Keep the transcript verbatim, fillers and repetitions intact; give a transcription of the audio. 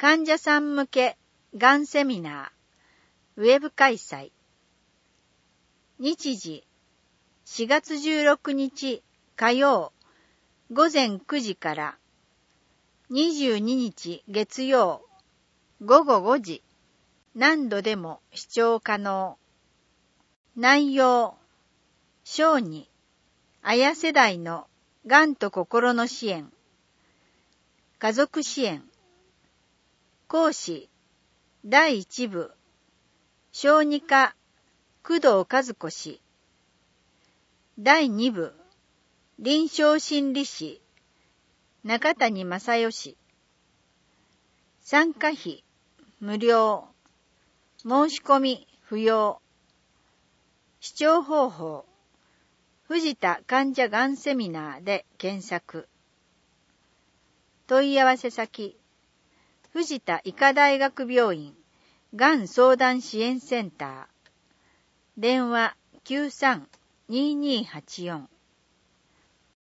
患者さん向けがんセミナーウェブ開催。日時しがつじゅうろくにち火曜午前くじからにじゅうににち月曜午後ごじ、何度でも視聴可能。内容、小児、綾世代のがんと心の支援、家族支援、講師、だいいち部、小児科、工藤和子氏、だいに部、臨床心理士、中谷正義氏。参加費、無料。申し込み、不要。視聴方法、藤田患者がんセミナーで検索。問い合わせ先、藤田医科大学病院がん相談支援センター。電話きゅうさん にーにーはちよん